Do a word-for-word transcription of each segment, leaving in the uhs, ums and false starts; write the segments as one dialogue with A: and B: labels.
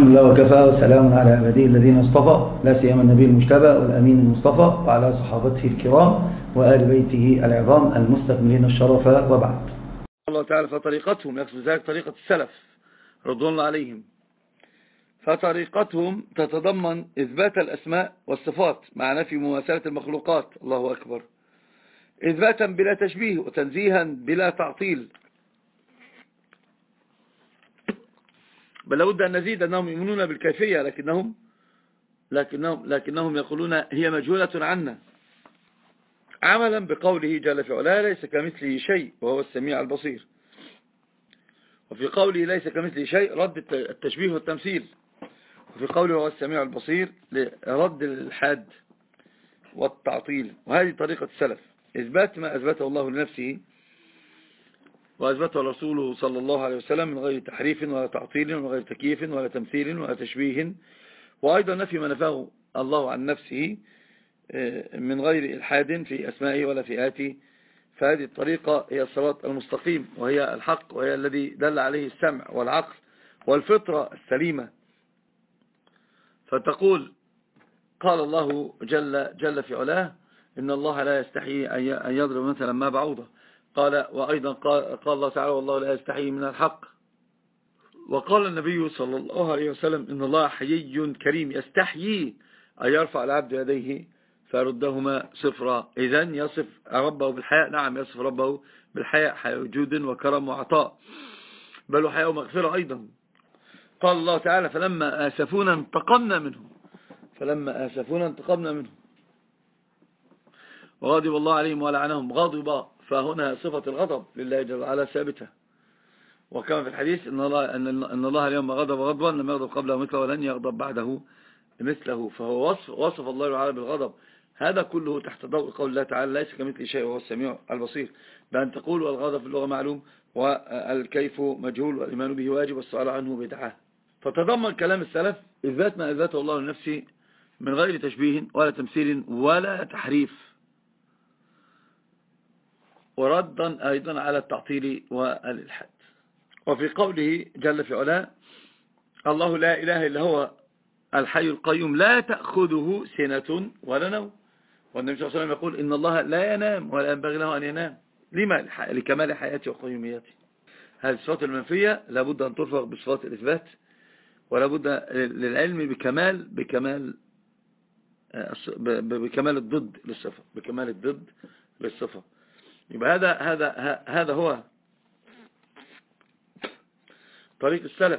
A: الحمد لله وكفى، وسلام على عباده الذين اصطفى، لا سيما النبي المجتبى والأمين المصطفى، وعلى صحابته الكرام وآل بيته العظام المستكملين الشرف، وبعد.
B: الله تعالى فطريقتهم يقصد ذلك طريقة السلف رضوان الله عليهم، فطريقتهم تتضمن إثبات الأسماء والصفات مع نفي مماثلة المخلوقات، الله أكبر، إثباتا بلا تشبيه وتنزيها بلا تعطيل. بل لابد أن نزيد أنهم يؤمنون بالكيفية، لكنهم لكنهم لكنهم يقولون هي مجهولة عنا، عملا بقوله جل في علاه ليس كمثله شيء وهو السميع البصير. وفي قوله ليس كمثله شيء رد التشبيه والتمثيل، وفي قوله هو السميع البصير رد الإلحاد والتعطيل. وهذه طريقة السلف، إثبات ما أثبته الله لنفسه وأثبته رسوله صلى الله عليه وسلم من غير تحريف ولا تعطيل ولا غير تكييف ولا تمثيل ولا تشبيه، وأيضا نفي ما نفاه الله عن نفسه من غير إلحاد في أسمائه ولا في آته. فهذه الطريقة هي الصراط المستقيم، وهي الحق، وهي الذي دل عليه السمع والعقل والفطرة السليمة. فتقول قال الله جل, جل في علاه إن الله لا يستحي أن يضرب مثلا ما بعوضة، قال وأيضا قال, قال الله تعالى والله لا يستحي من الحق. وقال النبي صلى الله عليه وسلم إن الله حيي كريم يستحيي أن يرفع العبد يديه فيردهما صفرا. إذن يصف ربه بالحياء، نعم يصف ربه بالحياء، حياء وجود وكرم وعطاء، بل وحياء ومغفرة أيضا. قال الله تعالى فلما آسفونا انتقمنا منهم، فلما آسفونا انتقمنا منهم وغضب الله عليهم ولعنهم غضبا. فهنا صفة الغضب لله جل وعلا ثابتة، وكما في الحديث إن الله, إن الله اليوم غضب غضبا لم يغضب قبله مثله ولن يغضب بعده مثله. فهو وصف, وصف الله تعالى بالغضب. هذا كله تحت ضوء قول الله تعالى ليس كمثله شيء وهو السميع البصير، بأن تقول الغضب في اللغة معلوم والكيف مجهول والإيمان به واجب والسؤال عنه بدعة. فتضمن كلام السلف إثبات ما أثبته الله لنفسه من غير تشبيه ولا تمثيل ولا تحريف، وردا أيضا على التعطيل والإلحاد. وفي قوله جل في علاه الله لا إله إلا هو الحي القيوم لا تأخذه سنة ولا نوم، والنبي صلى الله عليه وسلم يقول إن الله لا ينام ولا ينبغي له أن ينام، لما؟ لكمال حياته وقيوميته. هذه الصفات المنفية لابد أن ترفع بصفات الإثبات، ولا بد للعلم بكمال بكمال بكمال الضد للصفة، بكمال الضد للصفة. يبقى هذا هذا هذا هو طريق السلف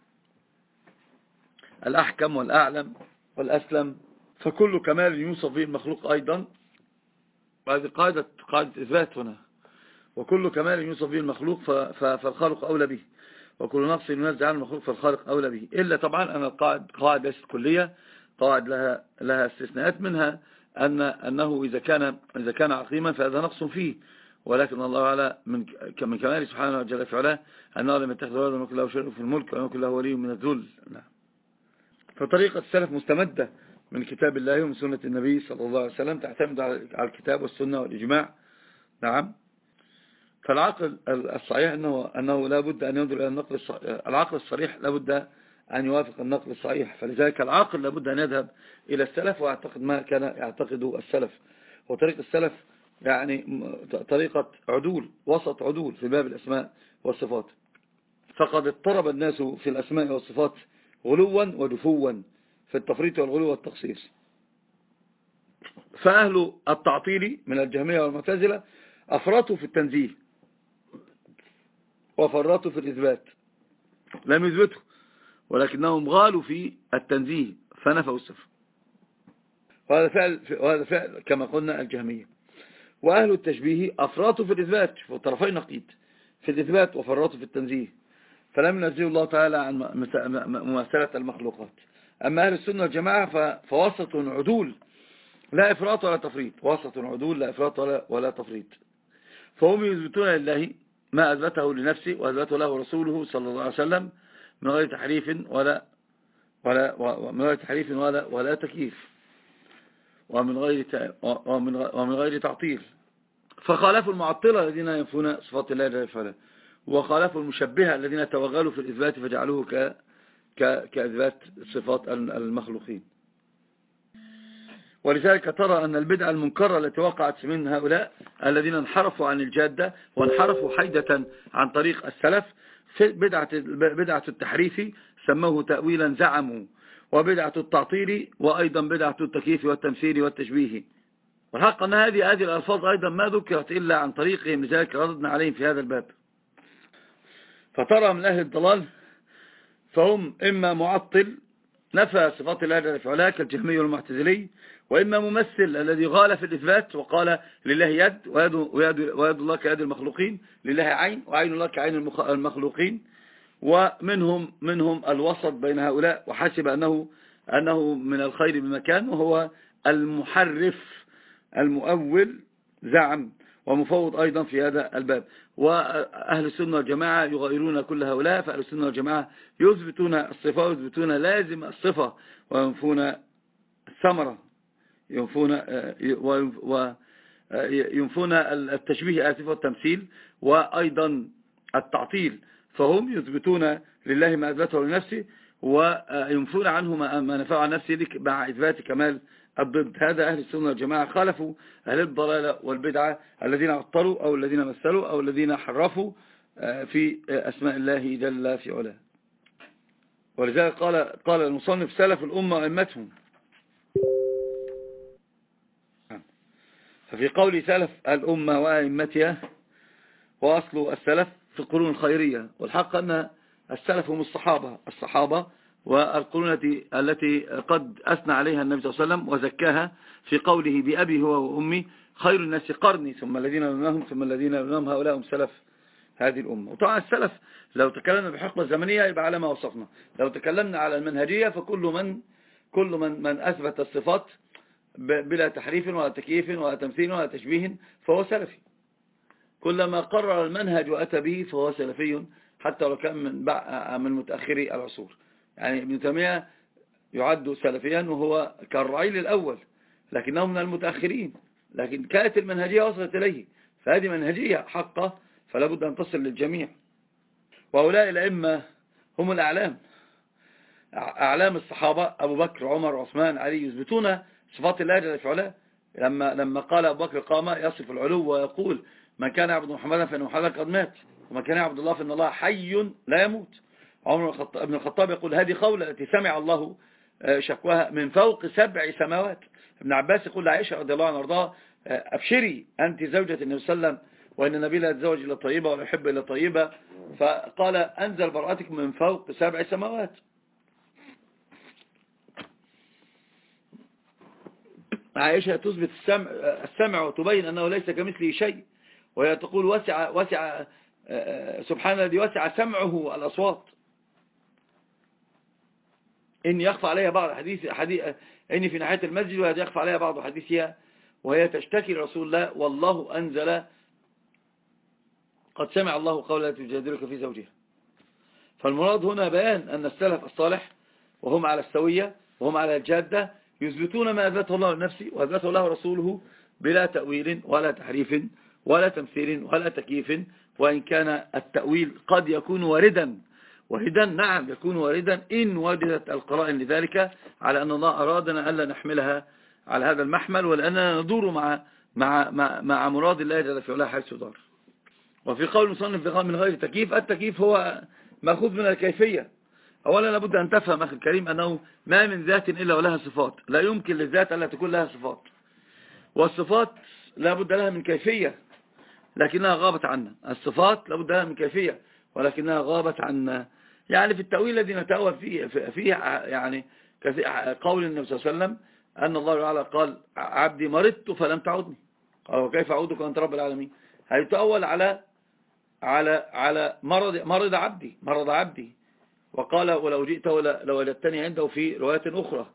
B: الأحكم والأعلم والأسلم. فكل كمال يوصف به المخلوق أيضا، وهذه قاعدة قاعدة إثبات هنا، وكل كمال يوصف به المخلوق فالخالق أولى به، وكل نقص ينزع عن المخلوق فالخالق أولى به. إلا طبعا أن القاعدة قاعدة ليست كلية، قواعد لها لها استثناءات، منها أن أنه إذا كان إذا كان عقيما فهذا نقص فيه، ولكن الله تعالى من من كماله سبحانه وتعالى في علاه أنه لم يتخذ ولدا ولم يكن له شريك في الملك ولم يكن له ولي من الذل. فطريقة السلف مستمدة من كتاب الله ومن سنة النبي صلى الله عليه وسلم، تعتمد على الكتاب والسنة والإجماع. نعم. فالعقل الصحيح أنه أنه لا بد أن ينظر إلى النقل الصحيح. العقل الصريح لا بد أن يوافق النقل الصحيح، فلذلك العقل لا بد أن يذهب إلى السلف ويعتقد ما كان يعتقده السلف. وطريق السلف يعني طريقة عدول، وسط عدول في باب الأسماء والصفات. فقد اضطرب الناس في الأسماء والصفات غلوا ودفوا في التفريط والغلو والتخصيص. فأهل التعطيل من الجهمية والمعتزلة أفرطوا في التنزيه وفرطوا في الإثبات، لم يثبتوا ولكنهم غالوا في التنزيه فنفوا الصفة. وهذا فعل, وهذا فعل كما قلنا الجهمية. وأهل التشبيه أفرطوا في الإثبات، في طرفي نقيض، في الإثبات وفرطوا في التنزيه، فلم ينزه الله تعالى عن مماثلة المخلوقات. أما أهل السنة والجماعة فوسط عدول لا إفراط ولا تفريط، وسط عدول لا إفراط ولا, ولا تفريط. فهم يثبتون لله ما أثبته لنفسه وأثبته له رسوله صلى الله عليه وسلم من غير تحريف ولا ولا ومن غير تحريف ولا ولا تكييف، ومن غير ومن ومن غير تعطيل. فخالفوا المعطلة الذين ينفون صفات الله جل وعلا، وخالفوا المشبهة الذين توغلوا في الإثبات فجعلوه كإثبات صفات المخلوقين. ولذلك ترى أن البدعة المنكرة التي وقعت من هؤلاء الذين انحرفوا عن الجادة وانحرفوا حيدة عن طريق السلف، في بدعة, بدعة التحريف سموه تأويلا زعموا، وبدعة التعطيل، وأيضا بدعة التكييف والتمثيل والتشبيه. والحق أن هذه هذه الألفاظ أيضا ما ذكرت إلا عن طريقهم، لذلك رددنا عليهم في هذا الباب. فترى من أهل الضلال فهم إما معطل نفى صفات الله جل في علاه كالجهمي والمعتزلي، وإما ممثل الذي غال في الإثبات وقال لله يد ويد, ويد, ويد الله كيد المخلوقين، لله عين وعين الله كعين المخلوقين. ومنهم منهم الوسط بين هؤلاء، وحسب أنه أنه من الخير بمكان، وهو المحرف المؤول زعم ومفوض أيضا في هذا الباب. وأهل السنة والجماعة يغيرون كل هؤلاء، فأهل السنة والجماعة يثبتون الصفة ويثبتون لازم الصفة وينفون الثمرة، ينفون وينفون التشبيه آسف والتمثيل، وأيضا التعطيل. فهم يثبتون لله ما أثبته لنفسه وينفون عنه ما نفعه عن نفسه مع إثبات كمال الضد. هذا أهل السنة والجماعة خالفوا أهل الضلالة والبدعة الذين عطلوا أو الذين مثلوا أو الذين حرفوا في أسماء الله جل في علاه. ولذلك قال قال المصنف سلف الأمة وأئمتهم. ففي قول سلف الأمة وأئمتها وأصل السلف في القرون الخيرية، والحق أن السلف هم الصحابة الصحابة والقرون التي قد أثنى عليها النبي صلى الله عليه وسلم وزكاها في قوله بأبي هو وأمي خير الناس قرني ثم الذين يلونهم ثم الذين يلونهم هؤلاء هم سلف هذه الأمة. وطبعا السلف لو تكلمنا بحقبة زمنية يبقى على ما وصفنا، لو تكلمنا على المنهجية فكل من كل من من أثبت الصفات بلا تحريف ولا تكييف ولا تمثيل ولا تشبيه فهو سلفي. كلما قرر المنهج وأتى به فهو سلفي، حتى لو كان من من متأخري العصور. يعني ابن تيمية يعد سلفيا وهو كالرعيل الأول، لكنه من المتأخرين، لكن كانت المنهجية وصلت إليه، فهذه منهجية حقة فلا بد أن تصل للجميع. وهؤلاء الأئمة هم الأعلام، أعلام الصحابة أبو بكر عمر عثمان علي يثبتون صفات الله جل في علاه. لما لما قال أبو بكر قام يصف العلو ويقول من كان يعبد محمدا فإن محمدا قد مات، ومن كان يعبد الله فإن الله حي لا يموت. عمر بن الخطاب يقول هذه قولة التي سمع الله شكواها من فوق سبع سماوات. ابن عباس يقول لعائشة رضي الله عنها وارضاها أبشري أنت زوجة النبي صلى الله عليه وسلم وإن النبي لا يتزوج إلا طيبة ولا يحب إلا طيبة، فقال أنزل براءتك من فوق سبع سماوات. عائشة تثبت السمع, السمع وتبين أنه ليس كمثله شيء، وهي تقول وسع, وسع سبحان الذي وسع سمعه الأصوات. إن يخفى عليها بعض حديث, حديث إني في ناحية المسجد وهذا يخفى عليها بعض حديثها، وهي تشتكي لرسول الله والله أنزل قد سمع الله قولا تجادلك في زوجها. فالمراد هنا بيان أن السلف الصالح وهم على السوية وهم على الجادة يثبتون ما أثبته الله لنفسه وأثبته الله رسوله بلا تأويل ولا تحريف ولا تمثيل ولا تكييف. وإن كان التأويل قد يكون واردا واردا نعم يكون واردا إن وجدت القرائن لذلك، على أن الله أرادنا ألا نحملها على هذا المحمل، ولأننا ندور مع مع مع, مع مراد الله جل في علاه حيث دار. وفي قول المصنف من غير تكييف، التكييف هو مأخوذ من الكيفية. أولا لابد أن تفهم أخي الكريم أنه ما من ذات إلا ولها صفات، لا يمكن للذات ألا تكون لها صفات، والصفات لابد لها من كيفية لكنها غابت عنا. الصفات لابد لها من كيفية ولكنها غابت عنا. يعني في التأويل الذي نتأول فيه, فيه يعني قول النبي صلى الله عليه وسلم أن الله تعالى قال عبدي مرضت فلم تعودني، قال وكيف أعودك أنت رب العالمين؟ هيتأول على على على مرض مرض عبدي مرض عبدي وقال ولو جئته لوجدتني عنده في رواية أخرى.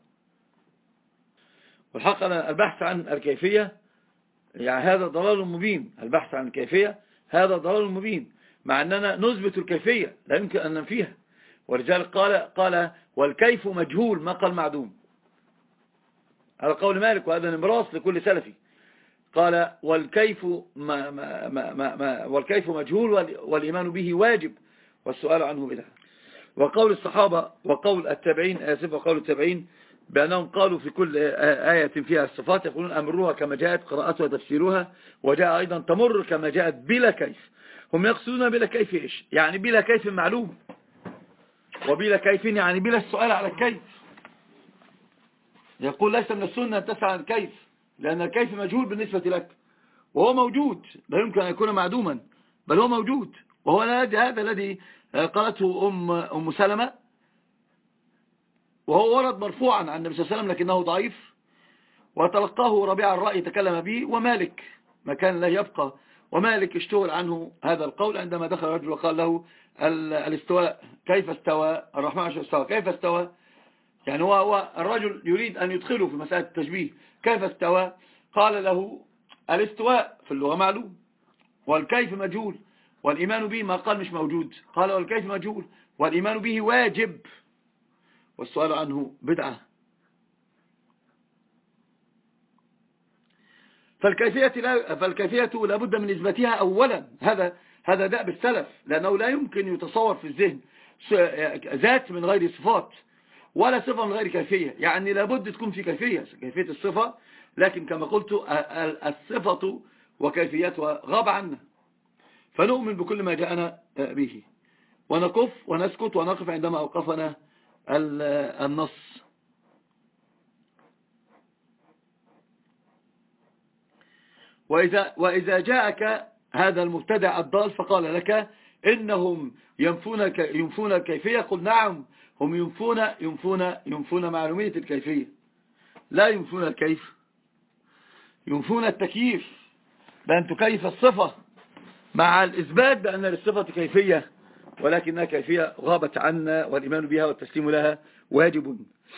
B: والحق أن البحث عن الكيفية يعني هذا ضلال مبين، البحث عن الكيفية هذا ضلال مبين، مع أننا نثبت الكيفية لا يمكن أن ننفيها. ولذلك قال قال والكيف مجهول ما قال معدوم، هذا قول مالك وهذا نمراس لكل سلفي. قال والكيف ما ما ما ما والكيف مجهول والإيمان به واجب والسؤال عنه بدعة. وقول الصحابة وقول التابعين آسف وقول التابعين بأنهم قالوا في كل آية فيها الصفات يقولون أمروها كما جاءت قراءتها وتفسيرها، وجاء أيضا تمر كما جاءت بلا كيف. هم يقصدون بلا كيف إيش؟ يعني بلا كيف معلوم، وبلا كيف يعني بلا السؤال على الكيف. يقول ليس من السنة أن تسأل عن الكيف، لأن الكيف مجهول بالنسبة لك، وهو موجود، لا يمكن أن يكون معدوما، بل هو موجود. وهو هذا الذي قالته أم, أم سلمة، وهو ورد مرفوعا عن النبي صلى الله عليه وسلم لكنه ضعيف، وتلقاه ربيع الرأي تكلم به، ومالك ما كان لا يبقى، ومالك اشتغل عنه هذا القول عندما دخل رجل وقال له الاستواء كيف استوى الرحمن عشان استوى كيف استوى، يعني هو, هو الرجل يريد أن يدخله في مسألة التشبيه كيف استوى، قال له الاستواء في اللغة معلوم، والكيف مجهول، والإيمان به ما قال مش موجود، قال والكيف مجهول والإيمان به واجب والسؤال عنه بدعة. فالكيفية لا فالكيفية لابد من إثباتها أولا، هذا هذا دأب السلف، لأنه لا يمكن يتصور في الذهن ذات من غير صفات ولا صفة من غير كيفية، يعني لابد تكون في كيفية كيفية الصفة، لكن كما قلت الصفة وكيفيتها غاب عنا، فنؤمن بكل ما جاءنا به ونقف ونسكت ونقف عندما أوقفنا النص. وإذا, وإذا جاءك هذا المبتدع الضال فقال لك إنهم ينفون ينفون الكيفية، قل نعم، هم ينفون ينفون ينفون معلومية الكيفية، لا ينفون الكيف، ينفون التكييف، بأن تكيف الصفة مع الإثبات بأن للصفة كيفية، ولكنها كيفية غابت عنا، والإيمان بها والتسليم لها واجب.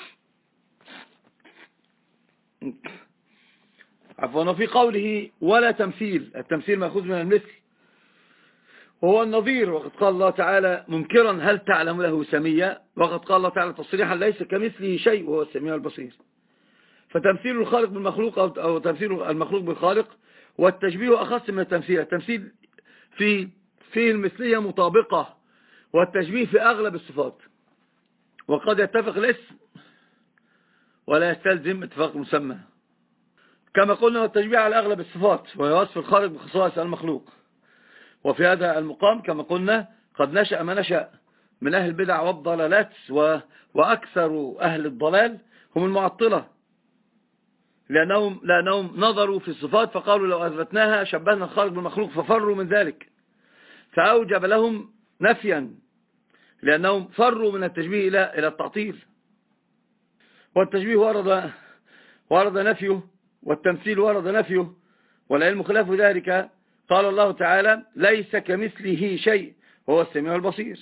B: عفوا. في قوله ولا تمثيل، التمثيل مأخوذ من المثل وهو النظير، وقد قال الله تعالى منكرا هل تعلم له سميا، وقد قال الله تعالى تصريحا ليس كمثله شيء وهو السميع البصير. فتمثيل الخالق بالمخلوق أو تمثيل المخلوق بالخالق والتشبيه أخص من التمثيل. التمثيل في فيه المثلية مطابقة، والتشبيه في أغلب الصفات، وقد يتفق الاسم ولا يستلزم اتفاق مسمى، كما قلنا والتشبيه على أغلب الصفات وهي وصف الخالق بخصائص المخلوق. وفي هذا المقام كما قلنا قد نشأ ما نشأ من أهل البدع والضلالات، وأكثر أهل الضلال هم المعطلة، لأنهم, لأنهم نظروا في الصفات فقالوا لو أثبتناها شبهنا الخالق بالمخلوق، ففروا من ذلك، فأوجب لهم نفيا، لأنهم فروا من التشبيه إلى إلى التعطيل. والتشبيه ورد ورد نفيه، والتمثيل ورد نفيه، والعلم خلاف ذلك. قال الله تعالى ليس كمثله شيء هو السميع البصير.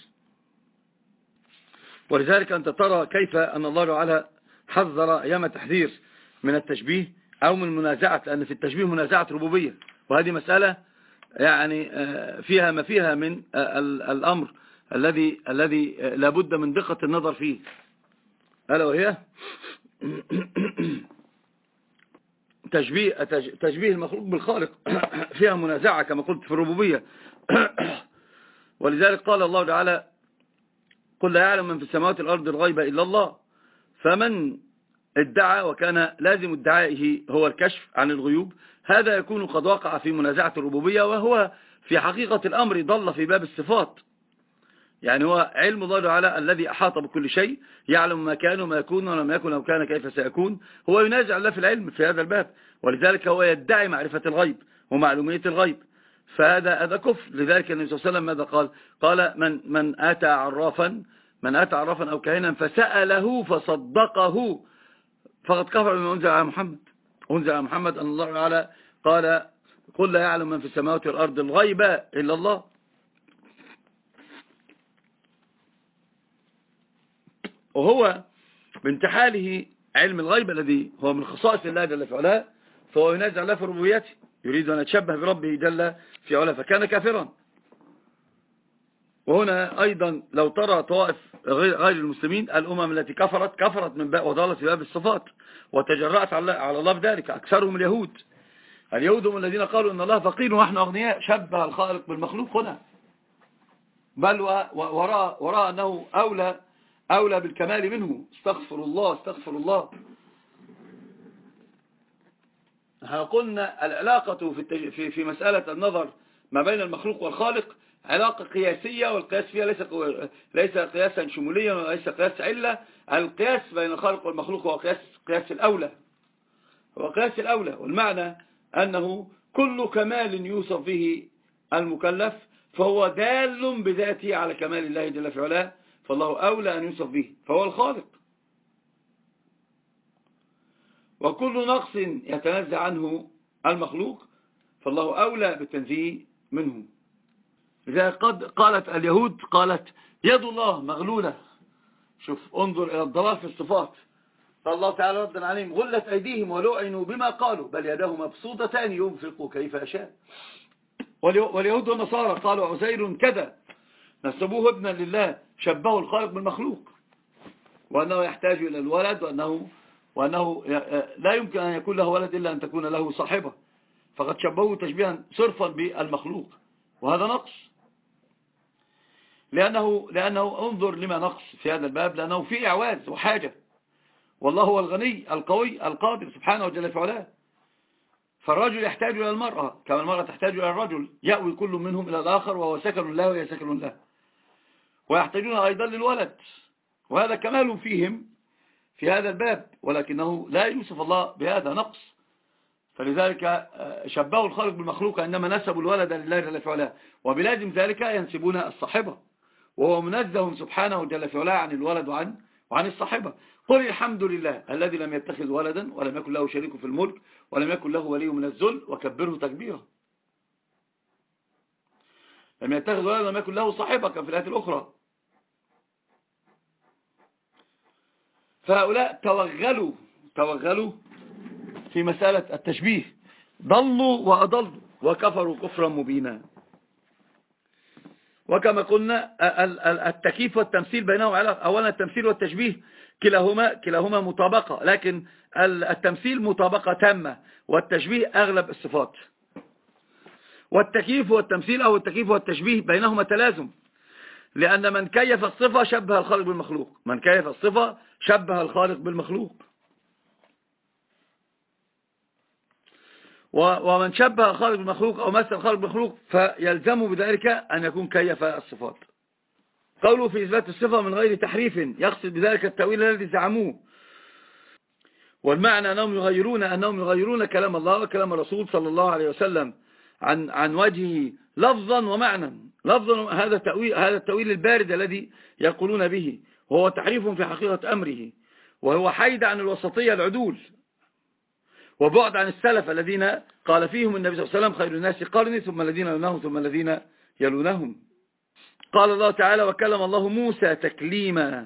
B: ولذلك أنت ترى كيف أن الله تعالى حذر أيام التحذير من التشبيه أو من منازعة، لأن في التشبيه منازعة ربوبية، وهذه مسألة يعني فيها ما فيها من الأمر الذي الذي لابد من دقة النظر فيه، ألا وهي تشبيه تشبيه المخلوق بالخالق فيها منازعة كما قلت في الربوبية. ولذلك قال الله تعالى قل لا يعلم من في السماوات والأرض الغيب إلا الله، فمن ادعى وكان لازم ادعائه هو الكشف عن الغيوب هذا يكون قد وقع في منازعة الربوبية، وهو في حقيقة الأمر ضل في باب الصفات. يعني هو علم الله تعالى الذي أحاط بكل شيء، يعلم ما كان وما يكون ولم يكن لو كان كيف سيكون، هو ينازع الله في العلم في هذا الباب، ولذلك هو يدعي معرفة الغيب ومعلومية الغيب، فهذا هذا كفر. لذلك النبي صلى الله عليه وسلم ماذا قال؟ قال من من أتى عرافا من أتى عرافا أو كاهنا فسأله فصدقه فقد كفر بما أنزل على محمد. أنزل على محمد أن الله تعالى قال قل لا يعلم من في السماوات والأرض الغيب إلا الله. وهو بانتحاله علم الغيب الذي هو من خصائص الله جل في علاه، فهو ينازع الله في ربوبيته، يريد أن يتشبه بربه جل في علاه، فكان كافرا. وهنا أيضا لو ترى طوائف غير المسلمين الأمم التي كفرت كفرت من باب وضلت في باب الصفات وتجرأت على الله بذلك، أكثرهم اليهود. اليهود هم الذين قالوا إن الله فقير ونحن أغنياء، شبه الخالق بالمخلوق هنا. بل ورأى, ورأى أنه أولى, أولى بالكمال منه. استغفر الله استغفر الله. قلنا العلاقة في, في, في مسألة النظر ما بين المخلوق والخالق علاقة قياسية، والقياس فيها ليس ليس قياسا شموليا وليس قياس علة. القياس بين الخالق والمخلوق هو قياس قياس الأولى، هو قياس الأولى، والمعنى أنه كل كمال يوصف به المكلف فهو دال بذاته على كمال الله جل في علاه، فالله أولى أن يوصف به، فهو الخالق. وكل نقص يتنزع عنه المخلوق فالله أولى بالتنزيه منه. إذا قد قالت اليهود قالت يد الله مغلولة. شوف انظر إلى الضلال في الصفات. قال الله تعالى ردا عليهم غلت أيديهم ولعنوا بما قالوا بل يداه مبسوطتان ينفق كيف يشاء. واليهود والنصارى قالوا عزير كذا، نسبوه ابنا لله، شبهوا الخالق بالمخلوق، وأنه يحتاج إلى الولد، وأنه, وأنه لا يمكن أن يكون له ولد إلا أن تكون له صاحبة، فقد شبهوه تشبيها صرفا بالمخلوق، وهذا نقص. لأنه, لأنه انظر لما نقص في هذا الباب، لأنه في إعواز وحاجة، والله هو الغني القوي القادر سبحانه وجل في علاه. فالرجل يحتاج إلى المرأة كما المرأة تحتاج إلى الرجل، يأوي كل منهم إلى الآخر، وهو سكن له وهي سكن له، ويحتاجون أيضا للولد، وهذا كمال فيهم في هذا الباب، ولكنه لا يوصف الله بهذا نقص. فلذلك شبهوا الخالق بالمخلوق عندما نسبوا الولد لله جل في علاه، وبلازم ذلك ينسبون الصاحبة، وهو منزه سبحانه جل في علاه عن الولد وعن وعن الصاحبة. قل الحمد لله الذي لم يتخذ ولدا ولم يكن له شريك في الملك ولم يكن له ولي من الذل وكبره تكبيرا. لم يتخذ ولدا ولم يكن له صاحبة كما في الآية الأخرى. فهؤلاء توغلوا توغلوا في مسألة التشبيه، ضلوا وأضلوا وكفروا كفرا مبينا. وكما قلنا التكييف والتمثيل بينهم علاقة. أولا التمثيل والتشبيه كلاهما كلاهما مطابقة، لكن التمثيل مطابقة تامة، والتشبيه أغلب الصفات. والتكييف والتمثيل أو التكييف والتشبيه بينهما تلازم، لأن من كيف الصفة شبه الخالق بالمخلوق، من كيف الصفة شبه الخالق بالمخلوق، ومن شبه الخالق بالمخلوق أو مثل الخالق بالمخلوق فيلزم بذلك أن يكون كيف الصفات. قوله في إثبات الصفة من غير تحريف يقصد بذلك التأويل الذي زعموه، والمعنى أنهم يغيرون أنهم يغيرون كلام الله وكلام الرسول صلى الله عليه وسلم عن عن وجهه لفظا ومعنى. لفظا هذا التأويل هذا التأويل البارد الذي يقولون به، وهو تحريف في حقيقة أمره، وهو حيد عن الوسطية العدول، وبعد عن السلف الذين قال فيهم النبي صلى الله عليه وسلم خير الناس قرني ثم الذين يلونهم ثم الذين يلونهم. قال الله تعالى وكلم الله موسى تكليما،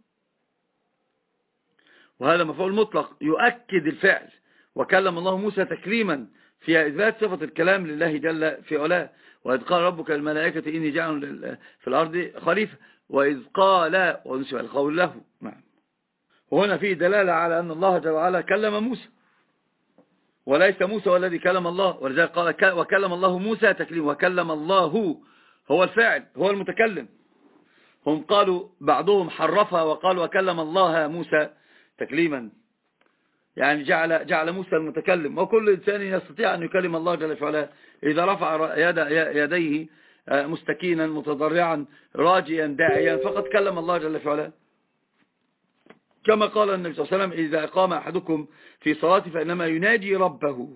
B: وهذا مفعول مطلق يؤكد الفعل، وكلم الله موسى تكليما فيها إثبات صفة الكلام لله جل في علاه. وإذ قال ربك الملائكة إني جاعل في الأرض خليفة، وإذ قال ونسب القول له. وهنا فيه دلالة على أن الله جل وعلا كلم موسى، وليس موسى هو الذي كلم الله، ولذلك قال وكلم الله موسى تكليما، وكلم الله هو الفاعل هو المتكلم. هم قالوا بعضهم حرفها وقالوا وكلم الله موسى تكليما، يعني جعل جعل موسى المتكلم، وكل إنسان يستطيع أن يكلم الله جل وعلا إذا رفع يد يديه مستكينا متضرعا راجيا داعيا فقد كلم الله جل وعلا، كما قال النبي صلى الله عليه وسلم إذا قام أحدكم في صلاته فإنما يناجي ربه،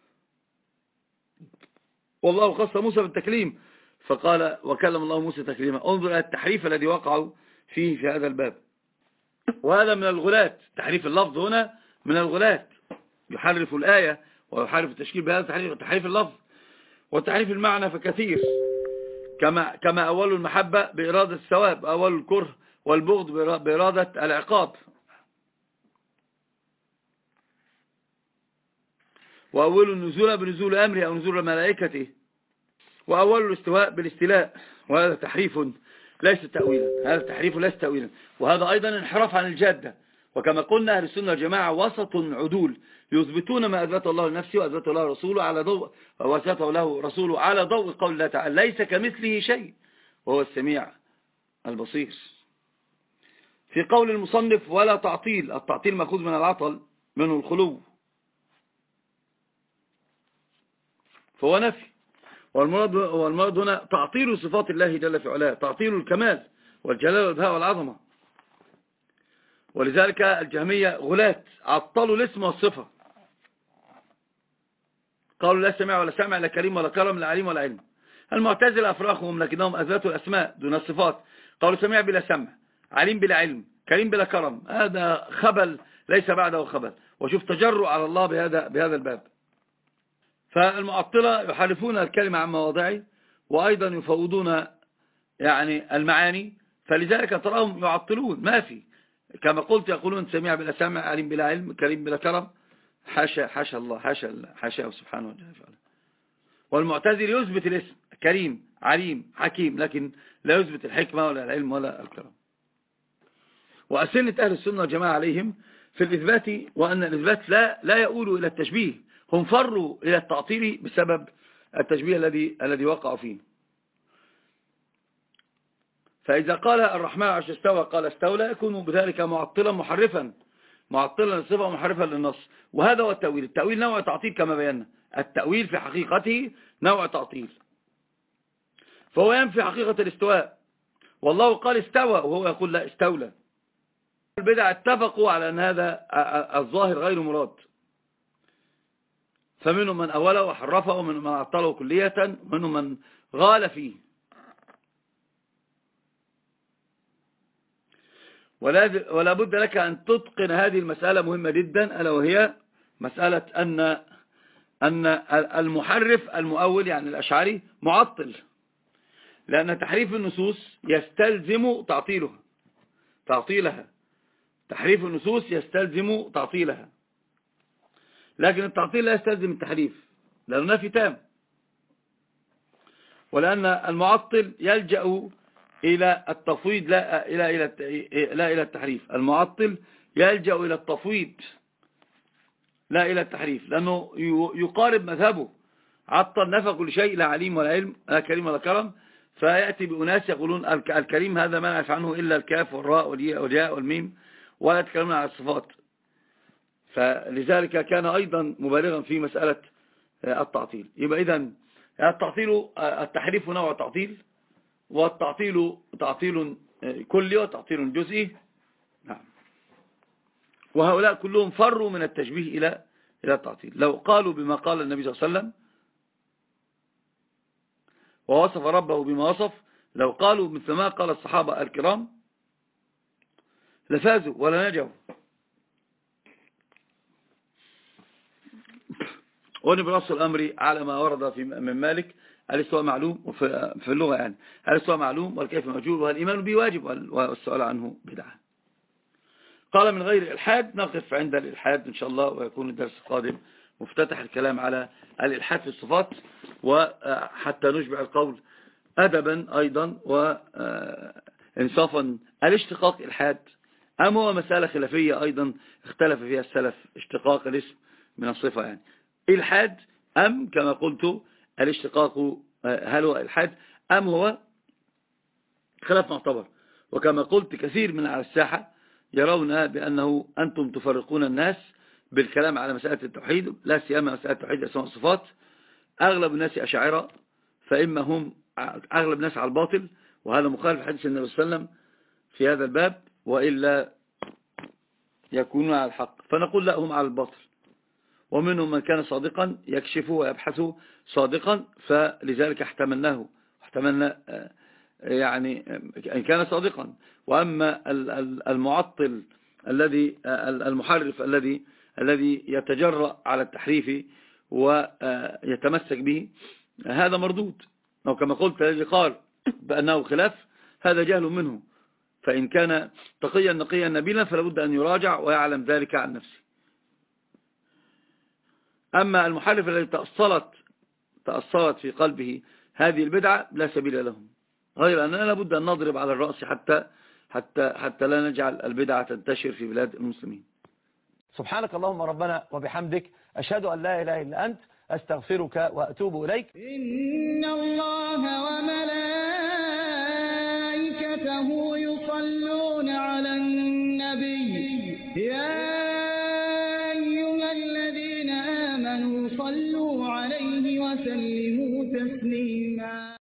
B: والله خص موسى بالتكليم فقال وكلم الله موسى تكليما. انظر إلى التحريف الذي وقعوا فيه في هذا الباب، وهذا من الغلات. تحريف اللفظ هنا من الغلات، يحرف الآية ويحرف التشكيل بهذا تحريف تحريف اللفظ. وتحريف المعنى فكثير، كما كما أول المحبة بإرادة الثواب، أول الكره والبغض بإرادة العقاب، وأول النزول بنزول أمره أو نزول ملائكته، وأول الاستواء بالاستيلاء، وهذا تحريف ليس تأويلا، هذا تحريف ليس تأويلا، وهذا أيضا انحراف عن الجادة. وكما قلنا أهل السنة والجماعة وسط عدول، يثبتون ما أثبته الله لنفسه وأثبته الله رسوله على ضوء وأثبته له رسوله على ضوء قول الله تعالى ليس كمثله شيء وهو السميع البصير. في قول المصنف ولا تعطيل، التعطيل مأخوذ من العطل منه الخلو، فهو نفي، والمراد والمراد هنا تعطيل صفات الله جل في علاه، تعطيل الكمال والجلال والبهاء والعظمة. ولذلك الجهمية غلاة عطلوا الاسم والصفة، قالوا لا سمع ولا سمع لا كريم ولا كرم لا عليم ولا علم. المعتزلة أفراخهم لكنهم أثبتوا الأسماء دون الصفات، قالوا سمع بلا سمع، عليم بلا علم، كريم بلا كرم. هذا خبل ليس بعده خبل، وشوف تجرؤ على الله بهذا بهذا الباب. فالمعطلة يحرفون الكلمة عن مواضعه، وأيضا يفوضون يعني المعاني، فلذلك تراهم يعطلون ما في، كما قلت يقولون سميع بلا سمع، عليم بلا علم، كريم بلا كرم. حاشا حاشا الله، حاشا حاشا سبحانه وتعالى. والمعتزل يثبت الاسم كريم عليم حكيم، لكن لا يثبت الحكمة ولا العلم ولا الكرم. وأسنة أهل السنة والجماعة عليهم في الإثبات، وأن الإثبات لا لا يؤول إلى التشبيه، هم فروا إلى التعطيل بسبب التشبيه الذي الذي وقعوا فيه. فإذا قال الرحمن عرش استوى قال استولى، يكون بذلك معطلا محرفا، معطلا للصفة ومحرفا للنص. وهذا هو التأويل. التأويل نوع تعطيل كما بينا، التأويل في حقيقته نوع تعطيل، فهو ينفي حقيقة الاستواء، والله قال استوى وهو يقول لا استولى. البدع اتفقوا على أن هذا الظاهر غير مراد، فمنهم من أوله وحرفه، ومنهم من عطله كلية، ومنهم من غال فيه. ولا ولا بد لك أن تتقن هذه المسألة مهمة جدا، ألا وهي مسألة أن أن المحرف المؤول يعني الأشعري معطل، لأن تحريف النصوص يستلزم تعطيلها تعطيلها تحريف النصوص يستلزم تعطيلها، لكن التعطيل لا يستلزم التحريف لأنه نفي تام. ولأن المعطل يلجأ إلى التفويض لا إلى إلى لا إلى التحريف، المعطل يلجأ إلى التفويض لا إلى التحريف، لأنه يقارب مذهبه، عطل نفى كل شيء، لا عليم ولا علم لا كريم ولا كرم. فيأتي بأناس يقولون الكريم هذا ما نعرف عنه إلا الكاف والراء والياء والميم، ولا يتكلمون عن الصفات. فلذلك كان أيضا مبالغا في مسألة التعطيل. يبقى إذن التعطيل التحريف نوع تعطيل، والتعطيل تعطيل كلي وتعطيل جزئي. نعم. وهؤلاء كلهم فروا من التشبيه إلى إلى التعطيل. لو قالوا بما قال النبي صلى الله عليه وسلم ووصف ربه بما وصف، لو قالوا مثل ما قال الصحابة الكرام لفازوا ولا نجوا. ونبرص الأمر على ما ورد في من مالك، الاستواء معلوم في اللغة، يعني الاستواء معلوم والكيف موجود والإيمان به واجب والسؤال عنه بدعة. قال من غير الإلحاد، نقف عند الإلحاد إن شاء الله، ويكون الدرس القادم مفتتح الكلام على الإلحاد في الصفات، وحتى نشبع القول أدبا أيضا وإنصافا. الاشتقاق إلحاد أم هو مسألة خلافية أيضا اختلف فيها السلف، اشتقاق الاسم من الصفة يعني إلحاد أم كما قلت الاشتقاق هل هو إلحاد أم هو خلاف معتبر. وكما قلت كثير من على الساحة يرون بأنه أنتم تفرقون الناس بالكلام على مسألة التوحيد، لا سيما مسألة التوحيد الأسماء والصفات. أغلب الناس أشاعرة، فإما هم أغلب الناس على الباطل، وهذا مخالف حديث النبي صلى الله عليه وسلم في هذا الباب، وإلا يكونون على الحق. فنقول لا، هم على الباطل. ومنهم من كان صادقا يكشف ويبحث صادقا، فلذلك احتملناه احتملنا يعني إن كان صادقا. وأما المعطل الذي المحرف الذي الذي يتجرأ على التحريف ويتمسك به، هذا مردود. أو كما قلت الذي قال بأنه خلاف، هذا جهل منه، فإن كان تقيا نقيا نبيلا فلا بد أن يراجع ويعلم ذلك عن نفسه. أما المحرف الذي تأصلت تأصلت في قلبه هذه البدعة لا سبيل لهم، غير أننا لابد أن نضرب على الرأس حتى حتى حتى لا نجعل البدعة تنتشر في بلاد المسلمين.
C: سبحانك اللهم ربنا وبحمدك، أشهد أن لا إله إلا أنت، أستغفرك وأتوب إليك.
D: إن الله وملائكته يصلون على النبي يا أيها الذين آمنوا صلوا عليه وسلموا تسليما.